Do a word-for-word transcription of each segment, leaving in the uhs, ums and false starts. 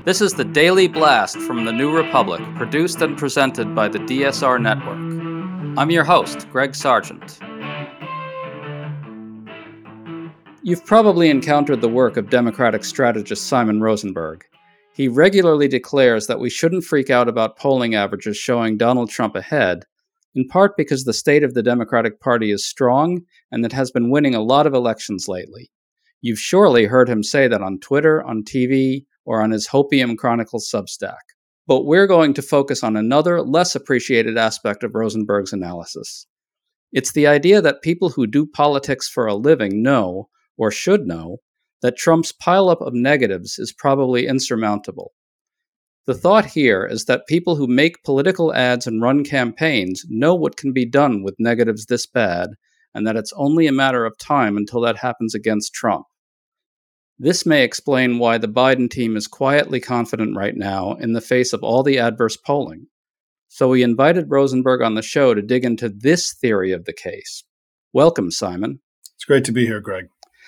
This is the Daily Blast from the New Republic, produced and presented by the D S R Network. I'm your host, Greg Sargent. You've probably encountered the work of Democratic strategist Simon Rosenberg. He regularly declares that we shouldn't freak out about polling averages showing Donald Trump ahead, in part because the state of the Democratic Party is strong and it has been winning a lot of elections lately. You've surely heard him say that on Twitter, on T V, or on his Hopium Chronicles Substack. But we're going to focus on another, less appreciated aspect of Rosenberg's analysis. It's the idea that people who do politics for a living know, or should know, that Trump's pileup of negatives is probably insurmountable. The thought here is that people who make political ads and run campaigns know what can be done with negatives this bad, and that it's only a matter of time until that happens against Trump. This may explain why the Biden team is quietly confident right now in the face of all the adverse polling. So we invited Rosenberg on the show to dig into this theory of the case. Welcome, Simon. It's great to be here, Greg.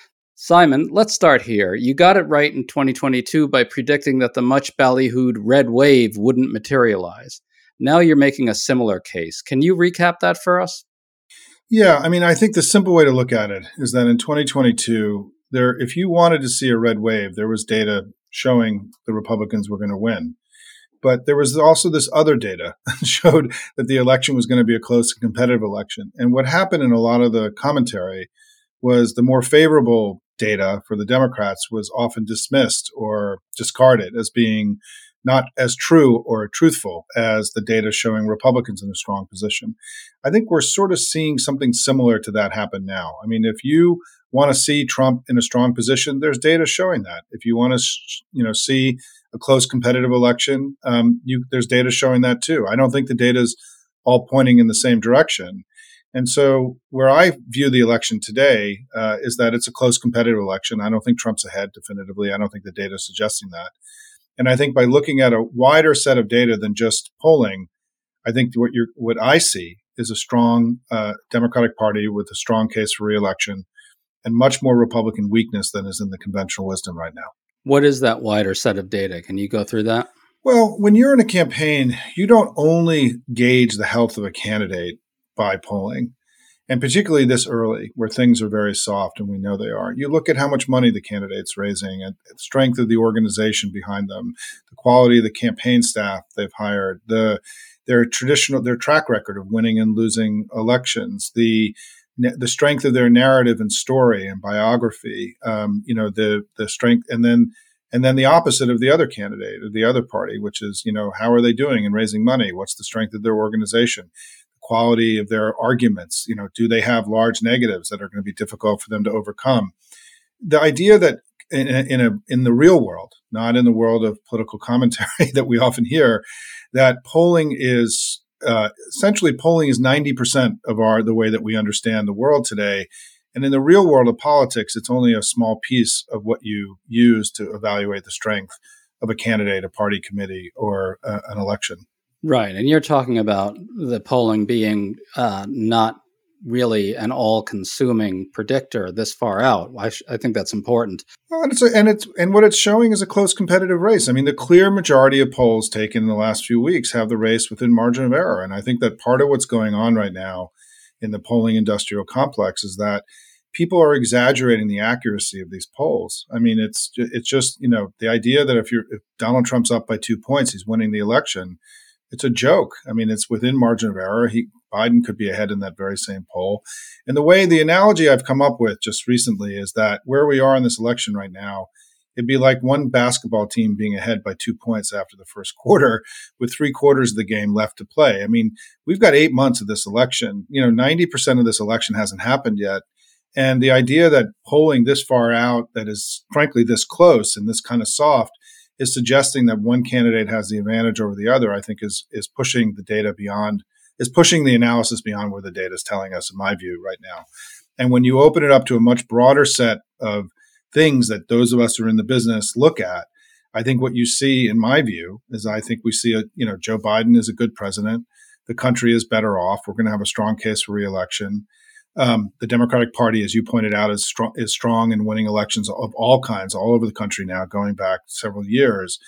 Simon, let's start here. You got it right in twenty twenty-two by predicting that the much ballyhooed red wave wouldn't materialize. Now you're making a similar case. Can you recap that for us? Yeah, I mean, I think the simple way to look at it is that in twenty twenty-two, there, if you wanted to see a red wave, there was data showing the Republicans were going to win. But there was also this other data that showed that the election was going to be a close and competitive election. And what happened in a lot of the commentary was the more favorable data for the Democrats was often dismissed or discarded as being not as true or truthful as the data showing Republicans in a strong position. I think we're sort of seeing something similar to that happen now. I mean, if you want to see Trump in a strong position, there's data showing that. If you want to, you know, see a close competitive election, um, you, there's data showing that too. I don't think the data is all pointing in the same direction. And so where I view the election today uh, is that it's a close competitive election. I don't think Trump's ahead definitively. I don't think the data is suggesting that. And I think by looking at a wider set of data than just polling, I think what you're, what I see is a strong uh, Democratic Party with a strong case for re-election and much more Republican weakness than is in the conventional wisdom right now. What is that wider set of data? Can you go through that? Well, when you're in a campaign, you don't only gauge the health of a candidate by polling, and particularly this early where things are very soft and we know they are. You look at how much money the candidate's raising and the strength of the organization behind them, the quality of the campaign staff they've hired, the their traditional their track record of winning and losing elections, the the strength of their narrative and story and biography, um, you know, the the strength, and then and then the opposite of the other candidate or the other party, which is, you know, how are they doing in raising money? What's the strength of their organization? Quality of their arguments, you know, do they have large negatives that are going to be difficult for them to overcome? The idea that in a, in a in the real world, not in the world of political commentary that we often hear, that polling is uh, essentially polling is ninety percent of our the way that we understand the world today. And in the real world of politics, it's only a small piece of what you use to evaluate the strength of a candidate, a party committee, or uh, an election. Right. And you're talking about the polling being uh, not really an all-consuming predictor this far out. I, sh- I think that's important. Well, and it's a, and it's and what it's showing is a close competitive race. I mean, the clear majority of polls taken in the last few weeks have the race within margin of error, and I think that part of what's going on right now in the polling industrial complex is that people are exaggerating the accuracy of these polls. I mean, it's it's just, you know, the idea that if you're if Donald Trump's up by two points, he's winning the election. It's a joke. I mean, it's within margin of error. He, Biden could be ahead in that very same poll. And the way the analogy I've come up with just recently is that where we are in this election right now, it'd be like one basketball team being ahead by two points after the first quarter with three quarters of the game left to play. I mean, we've got eight months of this election. You know, ninety percent of this election hasn't happened yet. And the idea that polling this far out, that is frankly this close and this kind of soft, is suggesting that one candidate has the advantage over the other, I think is is pushing the data beyond, is pushing the analysis beyond where the data is telling us, in my view, right now. And when you open it up to a much broader set of things that those of us who are in the business look at, I think what you see, in my view, is I think we see, a you know, Joe Biden is a good president. The country is better off. We're going to have a strong case for re-election. Um, the Democratic Party, as you pointed out, is strong, is strong in winning elections of all kinds all over the country now, going back several years.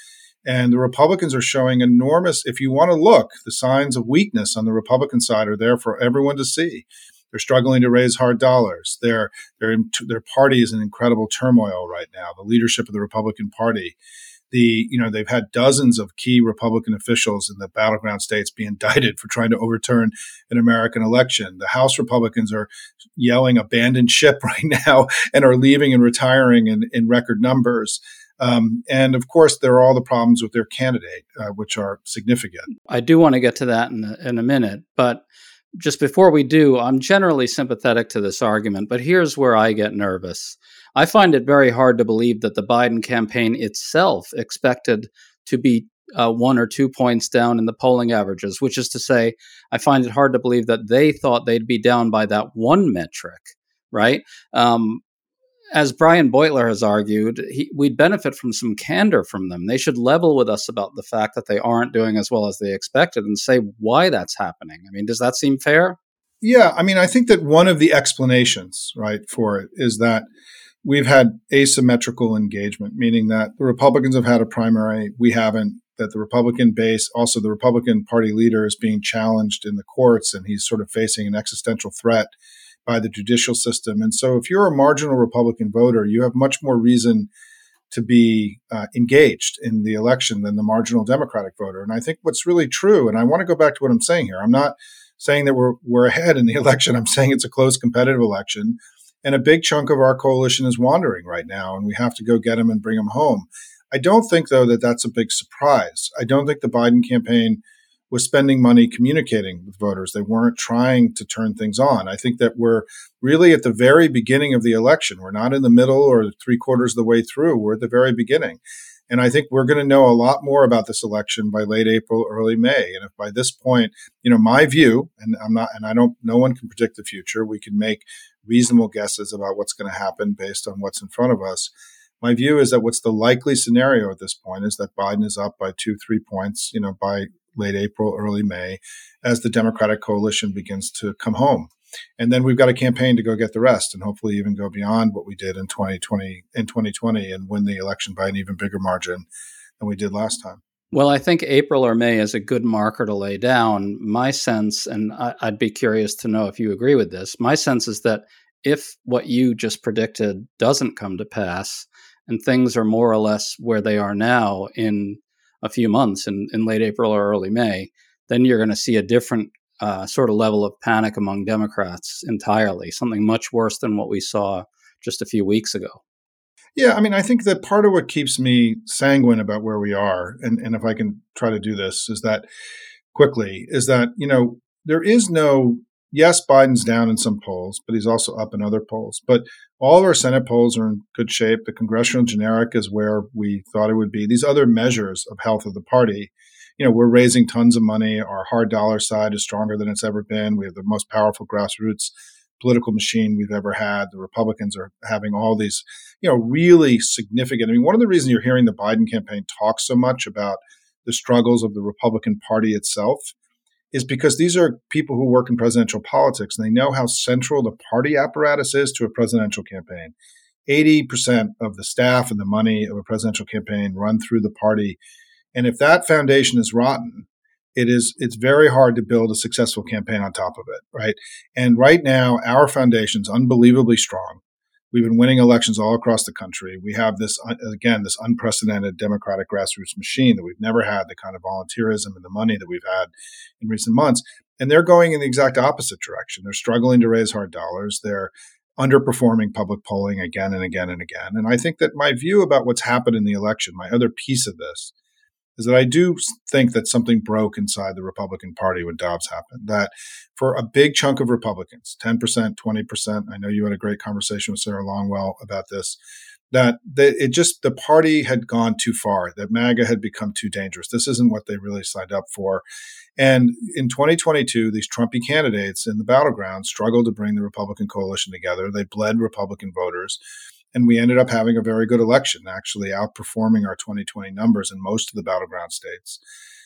And the Republicans are showing enormous, if you want to look, the signs of weakness on the Republican side are there for everyone to see. They're struggling to raise hard dollars. Their, their, their party is in incredible turmoil right now. The leadership of the Republican Party, the, you know, they've had dozens of key Republican officials in the battleground states be indicted for trying to overturn an American election. The House Republicans are yelling abandon ship right now and are leaving and retiring in, in record numbers. Um, and of course, there are all the problems with their candidate, uh, which are significant. I do want to get to that in a, in a minute, but just before we do, I'm generally sympathetic to this argument, but here's where I get nervous. I find it very hard to believe that the Biden campaign itself expected to be uh, one or two points down in the polling averages, which is to say, I find it hard to believe that they thought they'd be down by that one metric, right? Um, as Brian Beutler has argued, he, we'd benefit from some candor from them. They should level with us about the fact that they aren't doing as well as they expected and say why that's happening. I mean, does that seem fair? Yeah, I mean, I think that one of the explanations, right, for it is that we've had asymmetrical engagement, meaning that the Republicans have had a primary, we haven't, that the Republican base, also the Republican Party leader is being challenged in the courts, and he's sort of facing an existential threat by the judicial system. And so if you're a marginal Republican voter, you have much more reason to be uh, engaged in the election than the marginal Democratic voter. And I think what's really true, and I want to go back to what I'm saying here, I'm not saying that we're we're ahead in the election. I'm saying it's a close competitive election. And a big chunk of our coalition is wandering right now, and we have to go get them and bring them home. I don't think, though, that that's a big surprise. I don't think the Biden campaign was spending money communicating with voters. They weren't trying to turn things on. I think that we're really at the very beginning of the election. We're not in the middle or three quarters of the way through. We're at the very beginning. And I think we're going to know a lot more about this election by late April, early May. And if by this point, you know, my view, and I'm not, and I don't, no one can predict the future. We can make reasonable guesses about what's going to happen based on what's in front of us. My view is that what's the likely scenario at this point is that Biden is up by two, three points, you know, by late April, early May, as the Democratic coalition begins to come home. And then we've got a campaign to go get the rest and hopefully even go beyond what we did in twenty twenty in twenty twenty and win the election by an even bigger margin than we did last time. Well, I think April or May is a good marker to lay down. My sense, and I, I'd be curious to know if you agree with this, my sense is that if what you just predicted doesn't come to pass and things are more or less where they are now in a few months, in, in late April or early May, then you're going to see a different uh, sort of level of panic among Democrats entirely, something much worse than what we saw just a few weeks ago. Yeah, I mean, I think that part of what keeps me sanguine about where we are, and, and if I can try to do this, is that quickly, is that, you know, there is no, yes, Biden's down in some polls, but he's also up in other polls. But all of our Senate polls are in good shape. The congressional generic is where we thought it would be. These other measures of health of the party, you know, we're raising tons of money. Our hard dollar side is stronger than it's ever been. We have the most powerful grassroots political machine we've ever had. The Republicans are having all these, you know, really significant. I mean, one of the reasons you're hearing the Biden campaign talk so much about the struggles of the Republican Party itself is because these are people who work in presidential politics, and they know how central the party apparatus is to a presidential campaign. eighty percent of the staff and the money of a presidential campaign run through the party. And if that foundation is rotten, it is, it's very hard to build a successful campaign on top of it, right? And right now, our foundation's unbelievably strong. We've been winning elections all across the country. We have this, again, this unprecedented democratic grassroots machine that we've never had, the kind of volunteerism and the money that we've had in recent months. And they're going in the exact opposite direction. They're struggling to raise hard dollars. They're underperforming public polling again and again and again. And I think that my view about what's happened in the election, my other piece of this, is that I do think that something broke inside the Republican Party when Dobbs happened, that for a big chunk of Republicans, ten percent, twenty percent, I know you had a great conversation with Sarah Longwell about this, that they, it just, the party had gone too far, that MAGA had become too dangerous. This isn't what they really signed up for. And in twenty twenty-two, these Trumpy candidates in the battleground struggled to bring the Republican coalition together. They bled Republican voters. And we ended up having a very good election, actually outperforming our twenty twenty numbers in most of the battleground states.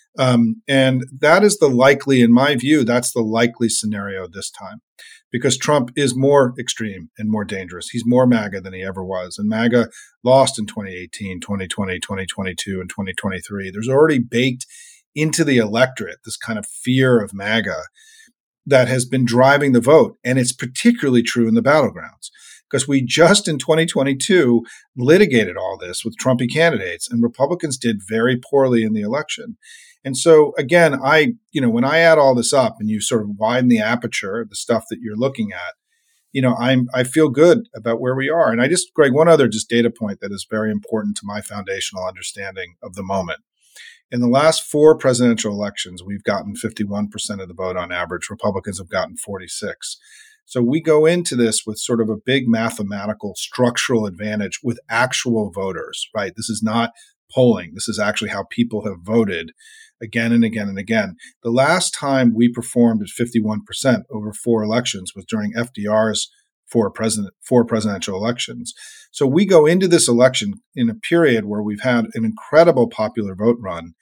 Um, and that is the likely, in my view, that's the likely scenario this time, because Trump is more extreme and more dangerous. He's more MAGA than he ever was. And MAGA lost in twenty eighteen, twenty twenty, twenty twenty-two, and twenty twenty-three. There's already baked into the electorate this kind of fear of MAGA that has been driving the vote. And it's particularly true in the battlegrounds, because we just in twenty twenty-two litigated all this with Trumpy candidates, and Republicans did very poorly in the election. And so, again, I, you know, when I add all this up and you sort of widen the aperture, the stuff that you're looking at, you know, I'm, I feel good about where we are. And I just, Greg, one other just data point that is very important to my foundational understanding of the moment. In the last four presidential elections, we've gotten fifty-one percent of the vote on average. Republicans have gotten forty-six. So we go into this with sort of a big mathematical structural advantage with actual voters, right? This is not polling. This is actually how people have voted again and again and again. The last time we performed at fifty-one percent over four elections was during F D R's four president four presidential elections. So we go into this election in a period where we've had an incredible popular vote run,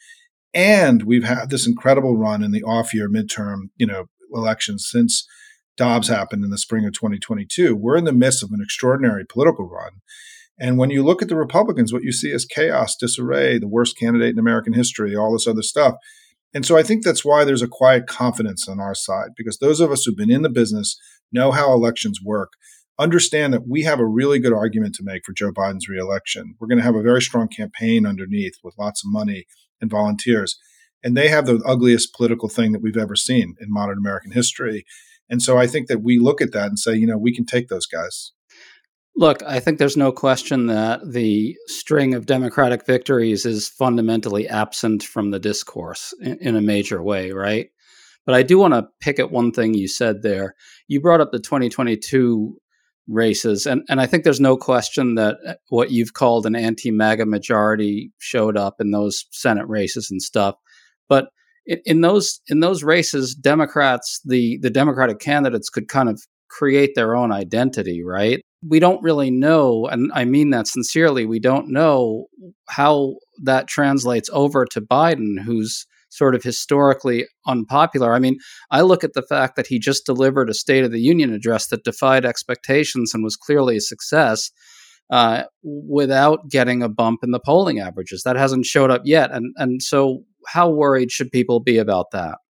and we've had this incredible run in the off-year midterm, you know, elections since Dobbs happened in the spring of twenty twenty-two. We're in the midst of an extraordinary political run. And when you look at the Republicans, what you see is chaos, disarray, the worst candidate in American history, all this other stuff. And so I think that's why there's a quiet confidence on our side, because those of us who've been in the business, know how elections work, understand that we have a really good argument to make for Joe Biden's reelection. We're going to have a very strong campaign underneath with lots of money and volunteers. And they have the ugliest political thing that we've ever seen in modern American history. And so I think that we look at that and say, you know, we can take those guys. Look, I think there's no question that the string of Democratic victories is fundamentally absent from the discourse in, in a major way, right? But I do want to pick at one thing you said there. You brought up the twenty twenty-two races, and, and I think there's no question that what you've called an anti-MAGA majority showed up in those Senate races and stuff. But in, in those in those races, Democrats, the the Democratic candidates could kind of create their own identity, right? We don't really know, and I mean that sincerely, we don't know how that translates over to Biden, who's sort of historically unpopular. I mean, I look at the fact that he just delivered a State of the Union address that defied expectations and was clearly a success uh, without getting a bump in the polling averages. That hasn't showed up yet. And, and so how worried should people be about that?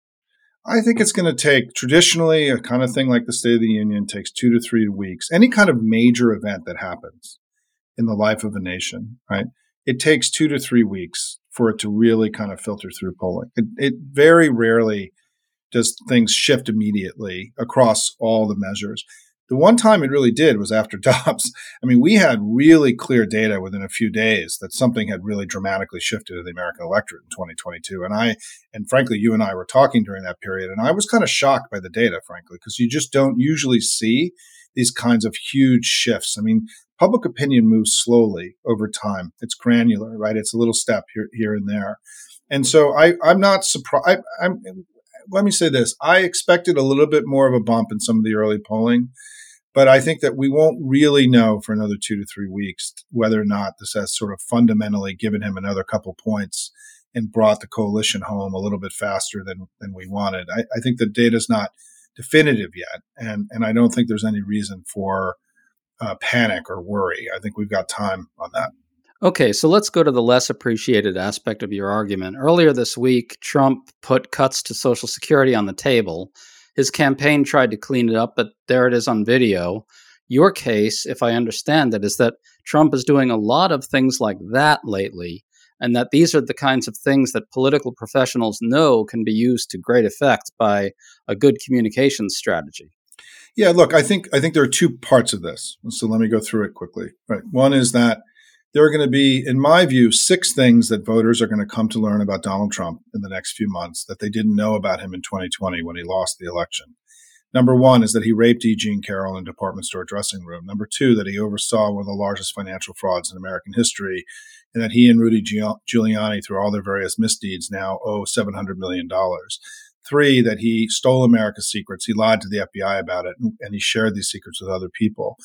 I think it's going to take, traditionally, a kind of thing like the State of the Union takes two to three weeks. Any kind of major event that happens in the life of a nation, right? It takes two to three weeks for it to really kind of filter through polling. It, it very rarely does things shift immediately across all the measures. The one time it really did was after Dobbs. I mean, we had really clear data within a few days that something had really dramatically shifted in the American electorate in twenty twenty-two. And I, and frankly, you and I were talking during that period, and I was kind of shocked by the data, frankly, because you just don't usually see these kinds of huge shifts. I mean, public opinion moves slowly over time. It's granular, right? It's a little step here, here and there. And so I, I'm not surprised. I'm, let me say this. I expected a little bit more of a bump in some of the early polling. But I think that we won't really know for another two to three weeks whether or not this has sort of fundamentally given him another couple points and brought the coalition home a little bit faster than, than we wanted. I, I think the data's not definitive yet, and, and I don't think there's any reason for uh, panic or worry. I think we've got time on that. Okay, so let's go to the less appreciated aspect of your argument. Earlier this week, Trump put cuts to Social Security on the table. His campaign tried to clean it up, but there it is on video. Your case, if I understand it, is that Trump is doing a lot of things like that lately, and that these are the kinds of things that political professionals know can be used to great effect by a good communications strategy. Yeah, look, I think I think there are two parts of this. So let me go through it quickly. Right. One is that there are going to be, in my view, six things that voters are going to come to learn about Donald Trump in the next few months that they didn't know about him in twenty twenty when he lost the election. Number one is that he raped E. Jean Carroll in a department store dressing room. Number two, that he oversaw one of the largest financial frauds in American history, and that he and Rudy Giuliani, through all their various misdeeds, now owe seven hundred million dollars. Three, that he stole America's secrets. He lied to the F B I about it, and he shared these secrets with other people.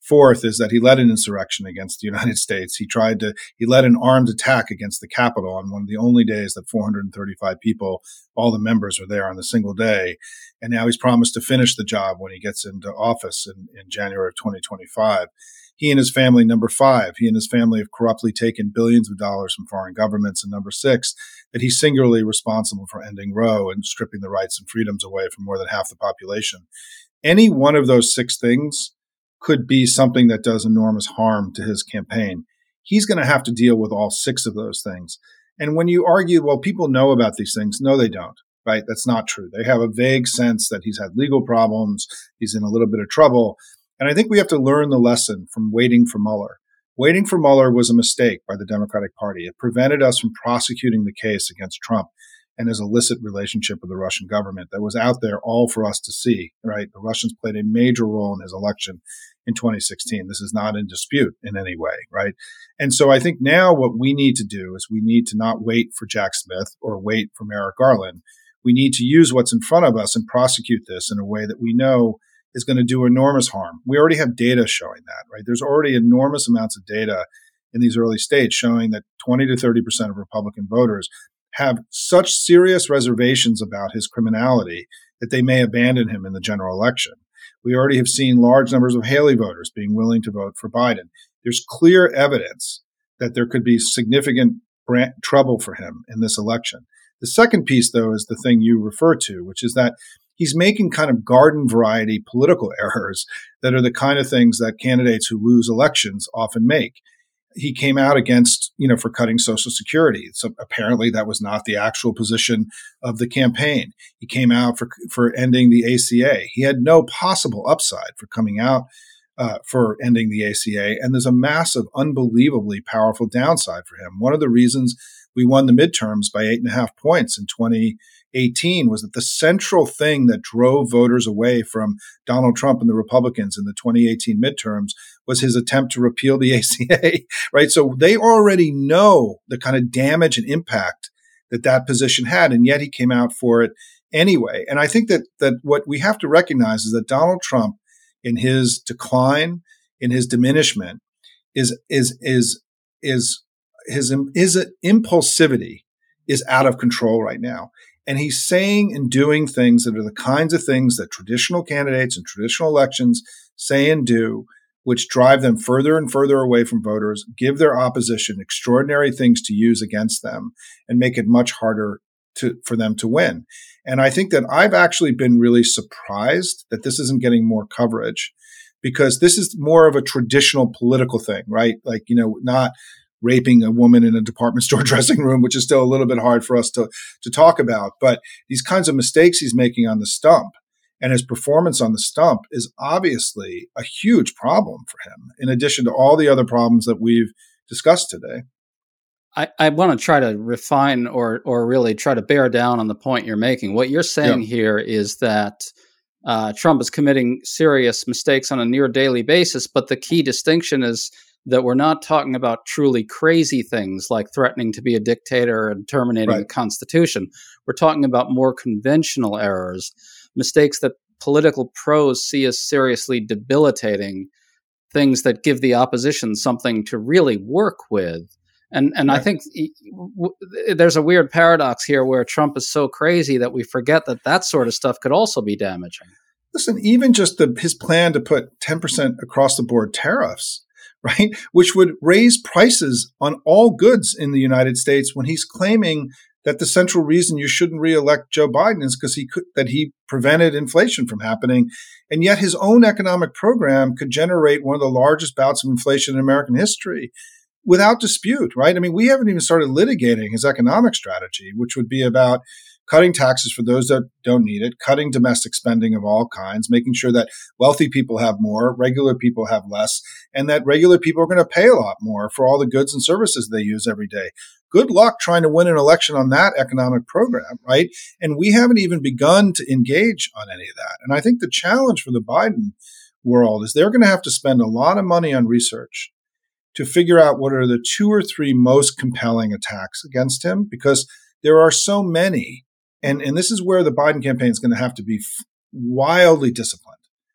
Fourth is that he led an insurrection against the United States. He tried to, he led an armed attack against the Capitol on one of the only days that four hundred thirty-five people, all the members were there on a single day. And now he's promised to finish the job when he gets into office in, in January of twenty twenty-five. He and his family, number five, he and his family have corruptly taken billions of dollars from foreign governments. And number six, that he's singularly responsible for ending Roe and stripping the rights and freedoms away from more than half the population. Any one of those six things could be something that does enormous harm to his campaign. He's going to have to deal with all six of those things. And when you argue, well, people know about these things, no, they don't, right? That's not true. They have a vague sense that he's had legal problems, he's in a little bit of trouble. And I think we have to learn the lesson from waiting for Mueller. Waiting for Mueller was a mistake by the Democratic Party. It prevented us from prosecuting the case against Trump and his illicit relationship with the Russian government that was out there all for us to see, right? The Russians played a major role in his election in twenty sixteen. This is not in dispute in any way, right? And so I think now what we need to do is we need to not wait for Jack Smith or wait for Merrick Garland. We need to use what's in front of us and prosecute this in a way that we know is going to do enormous harm. We already have data showing that, right? There's already enormous amounts of data in these early states showing that twenty to thirty percent of Republican voters have such serious reservations about his criminality that they may abandon him in the general election. We already have seen large numbers of Haley voters being willing to vote for Biden. There's clear evidence that there could be significant brand- trouble for him in this election. The second piece, though, is the thing you refer to, which is that he's making kind of garden variety political errors that are the kind of things that candidates who lose elections often make. He came out against, you know, for cutting Social Security. So apparently that was not the actual position of the campaign. He came out for for ending the A C A. He had no possible upside for coming out uh, for ending the A C A. And there's a massive, unbelievably powerful downside for him. One of the reasons we won the midterms by eight and a half points in twenty eighteen was that the central thing that drove voters away from Donald Trump and the Republicans in the twenty eighteen midterms was his attempt to repeal the A C A, right? So they already know the kind of damage and impact that that position had, and yet he came out for it anyway. And I think that that what we have to recognize is that Donald Trump, in his decline, in his diminishment, is is is is his is impulsivity is out of control right now. And he's saying and doing things that are the kinds of things that traditional candidates and traditional elections say and do, which drive them further and further away from voters, give their opposition extraordinary things to use against them, and make it much harder to, for them to win. And I think that I've actually been really surprised that this isn't getting more coverage, because this is more of a traditional political thing, right? Like, you know, not raping a woman in a department store dressing room, which is still a little bit hard for us to, to talk about. But these kinds of mistakes he's making on the stump and his performance on the stump is obviously a huge problem for him, in addition to all the other problems that we've discussed today. I, I want to try to refine or or really try to bear down on the point you're making. What you're saying yeah. here is that uh, Trump is committing serious mistakes on a near daily basis, but the key distinction is that we're not talking about truly crazy things like threatening to be a dictator and terminating right. the Constitution. We're talking about more conventional errors, mistakes that political pros see as seriously debilitating, things that give the opposition something to really work with. And and right. I think w- there's a weird paradox here where Trump is so crazy that we forget that that sort of stuff could also be damaging. Listen, even just the, his plan to put ten percent across the board tariffs, right, which would raise prices on all goods in the United States, when he's claiming that the central reason you shouldn't reelect Joe Biden is because he could, that he prevented inflation from happening. And yet his own economic program could generate one of the largest bouts of inflation in American history without dispute, right? I mean, we haven't even started litigating his economic strategy, which would be about cutting taxes for those that don't need it, cutting domestic spending of all kinds, making sure that wealthy people have more, regular people have less, and that regular people are going to pay a lot more for all the goods and services they use every day. Good luck trying to win an election on that economic program, right? And we haven't even begun to engage on any of that. And I think the challenge for the Biden world is they're going to have to spend a lot of money on research to figure out what are the two or three most compelling attacks against him, because there are so many. And, and this is where the Biden campaign is going to have to be f- wildly disciplined,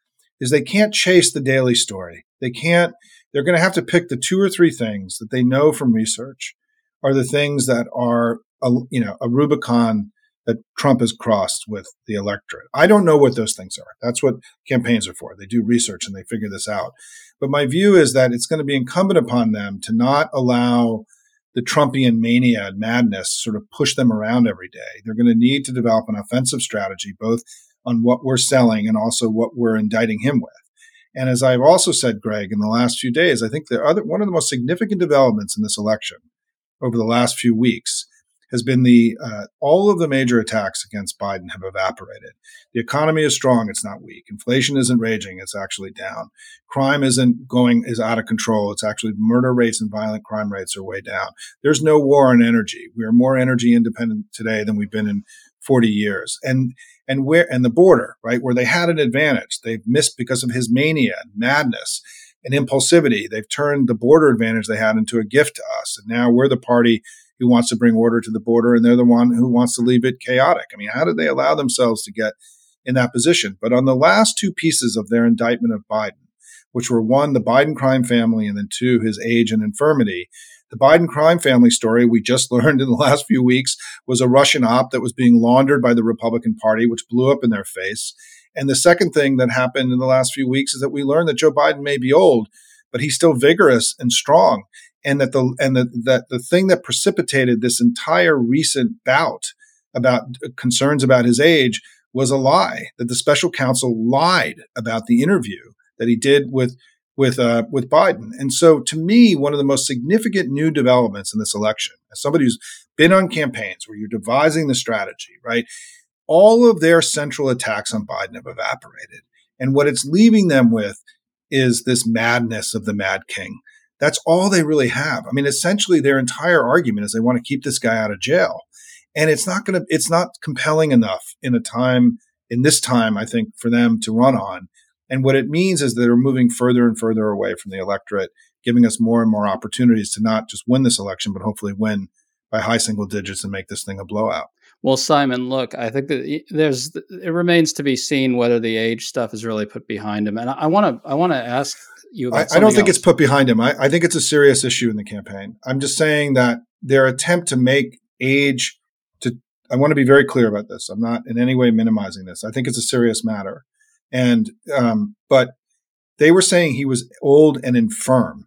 is they can't chase the daily story. They can't, they're going to have to pick the two or three things that they know from research are the things that are, a, you know, a Rubicon that Trump has crossed with the electorate. I don't know what those things are. That's what campaigns are for. They do research and they figure this out. But my view is that it's going to be incumbent upon them to not allow the Trumpian mania and madness sort of push them around every day. They're going to need to develop an offensive strategy, both on what we're selling and also what we're indicting him with. And as I've also said, Greg, in the last few days, I think the other one of the most significant developments in this election over the last few weeks has been the uh, all of the major attacks against Biden have evaporated. The economy is strong; it's not weak. Inflation isn't raging; it's actually down. Crime isn't going is out of control. It's actually murder rates and violent crime rates are way down. There's no war on energy. We are more energy independent today than we've been in forty years. And and where and the border, right, where they had an advantage, they've missed because of his mania and madness and impulsivity. They've turned the border advantage they had into a gift to us, and now we're the party who wants to bring order to the border, and they're the one who wants to leave it chaotic. I mean, how did they allow themselves to get in that position? But on the last two pieces of their indictment of Biden, which were one, the Biden crime family, and then two, his age and infirmity, the Biden crime family story we just learned in the last few weeks was a Russian op that was being laundered by the Republican Party, which blew up in their face. And the second thing that happened in the last few weeks is that we learned that Joe Biden may be old, but he's still vigorous and strong. And that the and the, that the thing that precipitated this entire recent bout about concerns about his age was a lie. That the special counsel lied about the interview that he did with with uh, with Biden. And so, to me, one of the most significant new developments in this election, as somebody who's been on campaigns where you're devising the strategy, right? All of their central attacks on Biden have evaporated, and what it's leaving them with is this madness of the Mad King. That's all they really have. I mean, essentially, their entire argument is they want to keep this guy out of jail, and it's not going to. It's not compelling enough in a time in this time, I think, for them to run on. And what it means is that they're moving further and further away from the electorate, giving us more and more opportunities to not just win this election, but hopefully win by high single digits and make this thing a blowout. Well, Simon, look, I think that there's it remains to be seen whether the age stuff is really put behind him. And I want to I want to ask you about I, I don't think else. it's put behind him. I, I think it's a serious issue in the campaign. I'm just saying that their attempt to make age to I want to be very clear about this. I'm not in any way minimizing this. I think it's a serious matter. And um, but they were saying he was old and infirm.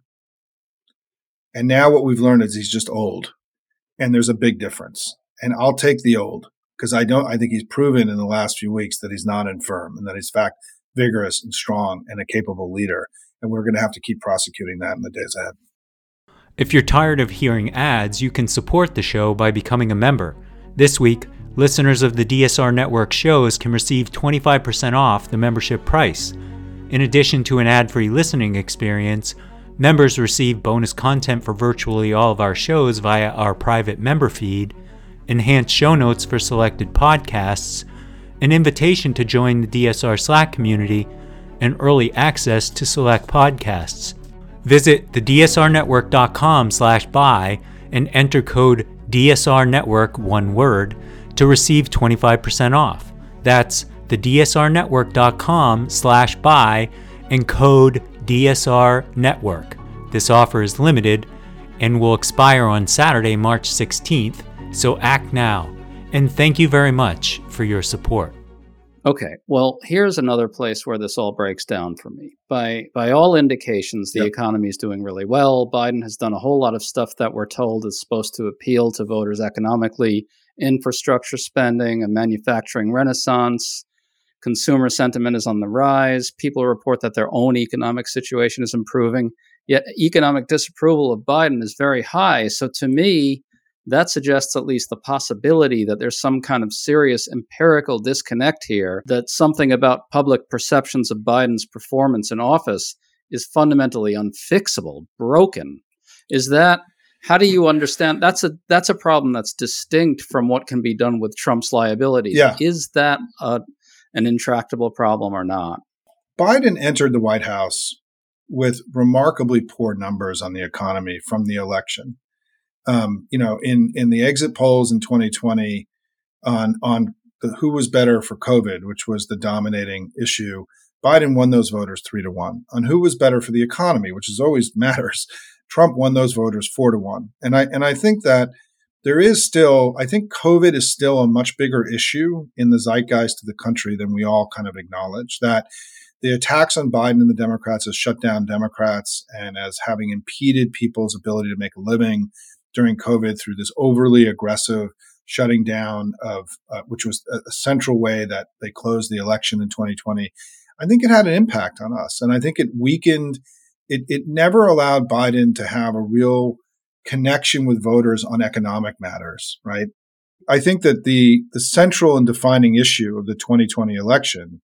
And now what we've learned is he's just old. And there's a big difference. And I'll take the old because I don't. I think he's proven in the last few weeks that he's not infirm and that he's, in fact, vigorous and strong and a capable leader. And we're going to have to keep prosecuting that in the days ahead. If you're tired of hearing ads, you can support the show by becoming a member. This week, listeners of the D S R Network shows can receive twenty-five percent off the membership price. In addition to an ad-free listening experience, members receive bonus content for virtually all of our shows via our private member feed, enhanced show notes for selected podcasts, an invitation to join the D S R Slack community, and early access to select podcasts. Visit the D S R network dot com slash buy and enter code D S R network, one word, to receive twenty-five percent off. That's the D S R network dot com slash buy and code D S R network. This offer is limited and will expire on Saturday, March sixteenth, so act now. And thank you very much for your support. Okay, well, here's another place where this all breaks down for me. By by all indications, the Yep. economy is doing really well. Biden has done a whole lot of stuff that we're told is supposed to appeal to voters economically: infrastructure spending, a manufacturing renaissance, consumer sentiment is on the rise. People report that their own economic situation is improving. Yet economic disapproval of Biden is very high. So to me, that suggests at least the possibility that there's some kind of serious empirical disconnect here, that something about public perceptions of Biden's performance in office is fundamentally unfixable, broken. Is that, how do you understand? That's a that's a problem that's distinct from what can be done with Trump's liabilities. Yeah. Is that a, an intractable problem or not? Biden entered the White House with remarkably poor numbers on the economy from the election. Um, you know, in, in the exit polls in twenty twenty on on the, who was better for COVID, which was the dominating issue, Biden won those voters three to one. On who was better for the economy, which is always matters, Trump won those voters four to one. And I and I think that there is still, I think COVID is still a much bigger issue in the zeitgeist of the country than we all kind of acknowledge. That the attacks on Biden and the Democrats has shut down Democrats and as having impeded people's ability to make a living during COVID through this overly aggressive shutting down of, uh, which was a, a central way that they closed the election in twenty twenty. I think it had an impact on us. And I think it weakened, it, it never allowed Biden to have a real connection with voters on economic matters, right? I think that the, the central and defining issue of the twenty twenty election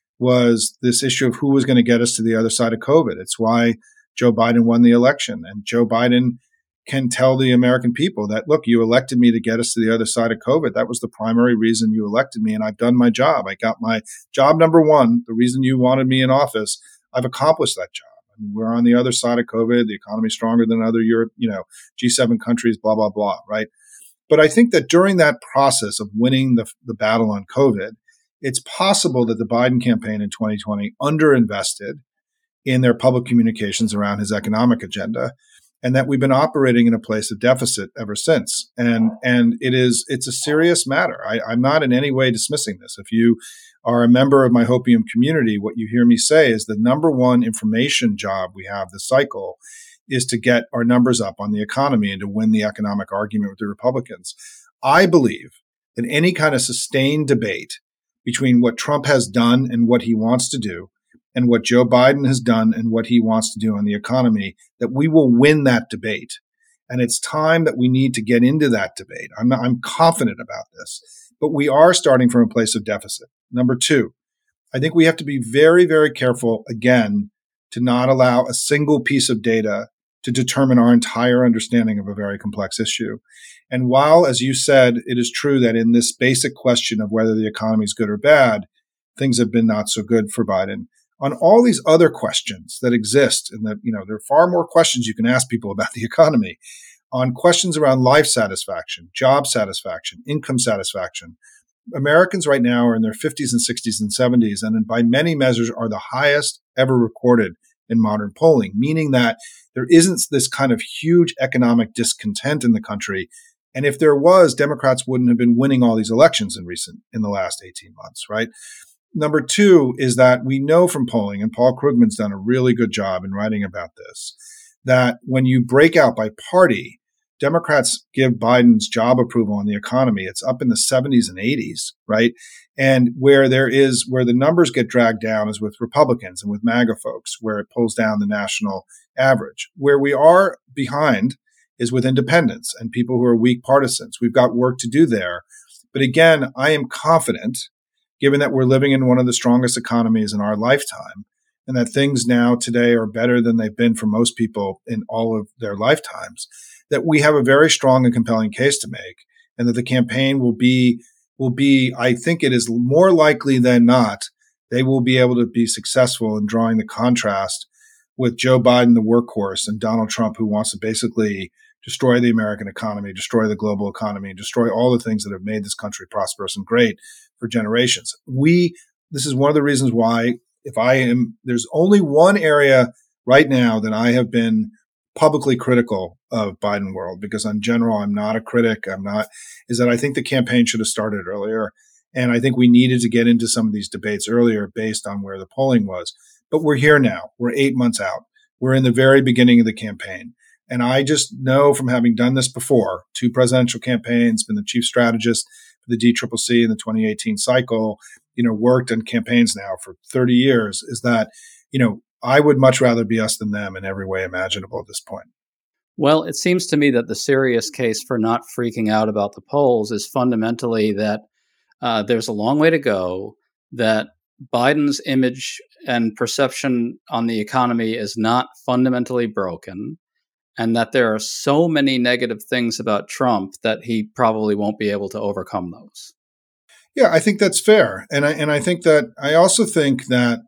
was this issue of who was going to get us to the other side of COVID. It's why Joe Biden won the election. And Joe Biden can tell the American people that, look, you elected me to get us to the other side of COVID. That was the primary reason you elected me, and I've done my job. I got my job number one, the reason you wanted me in office. I've accomplished that job. I mean, we're on the other side of COVID. The economy's stronger than other Europe, you know, G seven countries, blah, blah, blah, right? But I think that during that process of winning the, the battle on COVID, it's possible that the Biden campaign in twenty twenty underinvested in their public communications around his economic agenda, and that we've been operating in a place of deficit ever since. And and it is it's a serious matter. I, I'm not in any way dismissing this. If you are a member of my Hopium community, what you hear me say is the number one information job we have this cycle is to get our numbers up on the economy and to win the economic argument with the Republicans. I believe that any kind of sustained debate between what Trump has done and what he wants to do and what Joe Biden has done and what he wants to do on the economy, that we will win that debate. And it's time that we need to get into that debate. I'm not, I'm confident about this, but we are starting from a place of deficit. Number two, I think we have to be very, very careful, again, to not allow a single piece of data to determine our entire understanding of a very complex issue. And while, as you said, it is true that in this basic question of whether the economy is good or bad, things have been not so good for Biden. On all these other questions that exist, and that, you know, there are far more questions you can ask people about the economy, on questions around life satisfaction, job satisfaction, income satisfaction, Americans right now are in their fifties and sixties and seventies, and by many measures are the highest ever recorded in modern polling, meaning that there isn't this kind of huge economic discontent in the country. And if there was, Democrats wouldn't have been winning all these elections in recent, in the last eighteen months, right? Number two is that we know from polling, and Paul Krugman's done a really good job in writing about this, that when you break out by party, Democrats give Biden's job approval on the economy. It's up in the seventies and eighties, right? And where there is, where the numbers get dragged down is with Republicans and with MAGA folks, where it pulls down the national average. Where we are behind is with independents and people who are weak partisans. We've got work to do there. But again, I am confident, given that we're living in one of the strongest economies in our lifetime, and that things now today are better than they've been for most people in all of their lifetimes, that we have a very strong and compelling case to make, and that the campaign will be, will be, I think it is more likely than not, they will be able to be successful in drawing the contrast with Joe Biden, the workhorse, and Donald Trump, who wants to basically destroy the American economy, destroy the global economy, destroy all the things that have made this country prosperous and great for generations. We, this is one of the reasons why, if I am, there's only one area right now that I have been publicly critical of Biden world, because in general, I'm not a critic. I'm not, is that I think the campaign should have started earlier. And I think we needed to get into some of these debates earlier based on where the polling was. But we're here now. We're eight months out. We're in the very beginning of the campaign. And I just know from having done this before, two presidential campaigns, been the chief strategist for the D C C C in the twenty eighteen cycle, you know, worked on campaigns now for thirty years, is that, you know, I would much rather be us than them in every way imaginable at this point. Well, it seems to me that the serious case for not freaking out about the polls is fundamentally that uh, there's a long way to go, that Biden's image and perception on the economy is not fundamentally broken, and that there are so many negative things about Trump that he probably won't be able to overcome those. Yeah, I think that's fair. And I and I think that I also think that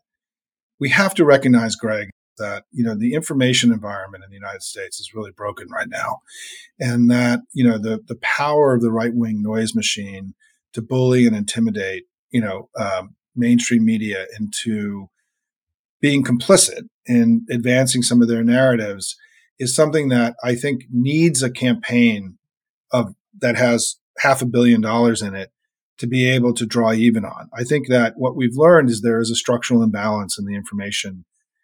we have to recognize, Greg, that, you know, the information environment in the United States is really broken right now. And that, you know, the the power of the right-wing noise machine to bully and intimidate, you know, um, mainstream media into being complicit in advancing some of their narratives is something that I think needs a campaign of that has half a billion dollars in it to be able to draw even on. I think that what we've learned is there is a structural imbalance in the information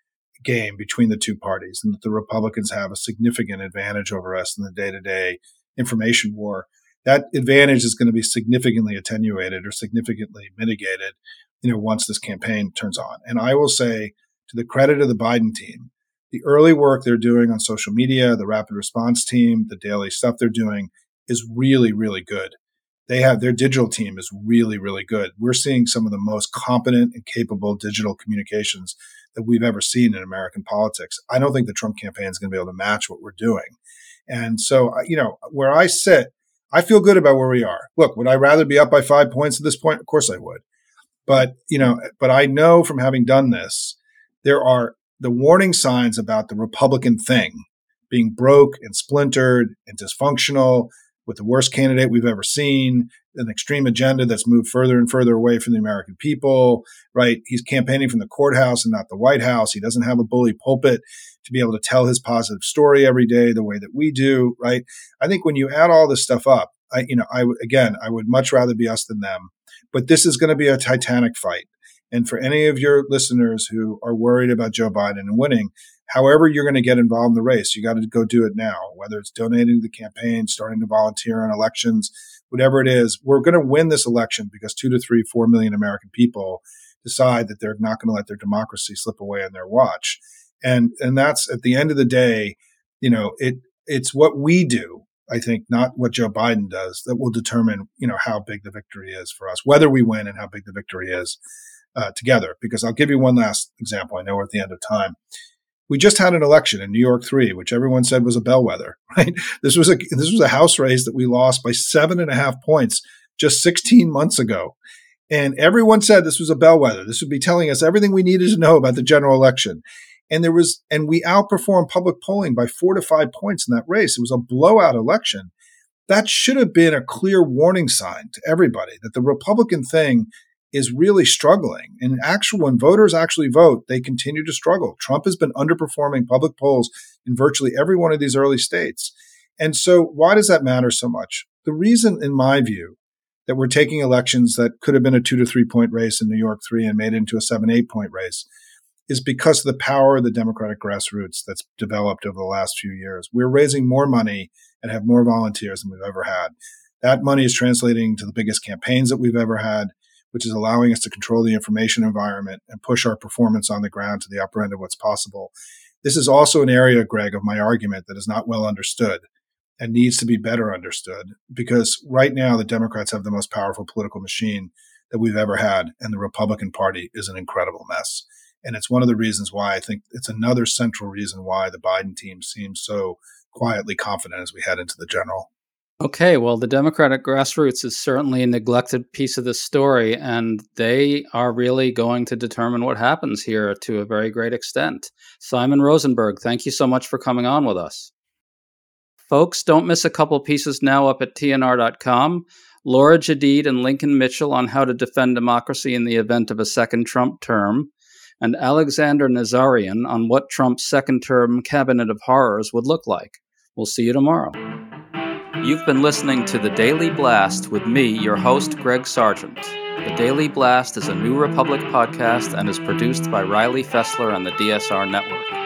game between the two parties, and that the Republicans have a significant advantage over us in the day-to-day information war. That advantage is going to be significantly attenuated or significantly mitigated, you know, once this campaign turns on. And I will say, to the credit of the Biden team, the early work they're doing on social media, the rapid response team, the daily stuff they're doing is really, really good. They have their digital team is really, really good. We're seeing some of the most competent and capable digital communications that we've ever seen in American politics. I don't think the Trump campaign is going to be able to match what we're doing. And so, you know, where I sit, I feel good about where we are. Look, would I rather be up by five points at this point? Of course I would. But, you know, but I know from having done this, there are the warning signs about the Republican thing being broke and splintered and dysfunctional, with the worst candidate we've ever seen, an extreme agenda that's moved further and further away from the American people, right? He's campaigning from the courthouse and not the White House. He doesn't have a bully pulpit to be able to tell his positive story every day the way that we do, right? I think when you add all this stuff up, I, you know, I w- again, I would much rather be us than them. But this is going to be a titanic fight. And for any of your listeners who are worried about Joe Biden and winning, however you're going to get involved in the race, you got to go do it now, whether it's donating to the campaign, starting to volunteer on elections, whatever it is. We're going to win this election because two to three, four million American people decide that they're not going to let their democracy slip away on their watch. And and that's, at the end of the day, you know, it it's what we do, I think, not what Joe Biden does, that will determine, you know, how big the victory is for us, whether we win and how big the victory is uh, together. Because I'll give you one last example. I know we're at the end of time. We just had an election in New York three, which everyone said was a bellwether, right? This was a this was a House race that we lost by seven and a half points just sixteen months ago. And everyone said this was a bellwether. This would be telling us everything we needed to know about the general election. And there was, and we outperformed public polling by four to five points in that race. It was a blowout election. That should have been a clear warning sign to everybody that the Republican thing is really struggling. And actual, when voters actually vote, they continue to struggle. Trump has been underperforming public polls in virtually every one of these early states. And so why does that matter so much? The reason, in my view, that we're taking elections that could have been a two to three point race in New York three and made it into a seven, eight point race is because of the power of the Democratic grassroots that's developed over the last few years. We're raising more money and have more volunteers than we've ever had. That money is translating to the biggest campaigns that we've ever had, which is allowing us to control the information environment and push our performance on the ground to the upper end of what's possible. This is also an area, Greg, of my argument that is not well understood and needs to be better understood, because right now the Democrats have the most powerful political machine that we've ever had, and the Republican Party is an incredible mess. And it's one of the reasons why I think it's another central reason why the Biden team seems so quietly confident as we head into the general. Okay, well, the Democratic grassroots is certainly a neglected piece of this story, and they are really going to determine what happens here to a very great extent. Simon Rosenberg, thank you so much for coming on with us. Folks, don't miss a couple pieces now up at T N R dot com. Laura Jadid and Lincoln Mitchell on how to defend democracy in the event of a second Trump term, and Alexander Nazarian on what Trump's second-term cabinet of horrors would look like. We'll see you tomorrow. You've been listening to The Daily Blast with me, your host, Greg Sargent. The Daily Blast is a New Republic podcast and is produced by Riley Fessler and the D S R Network.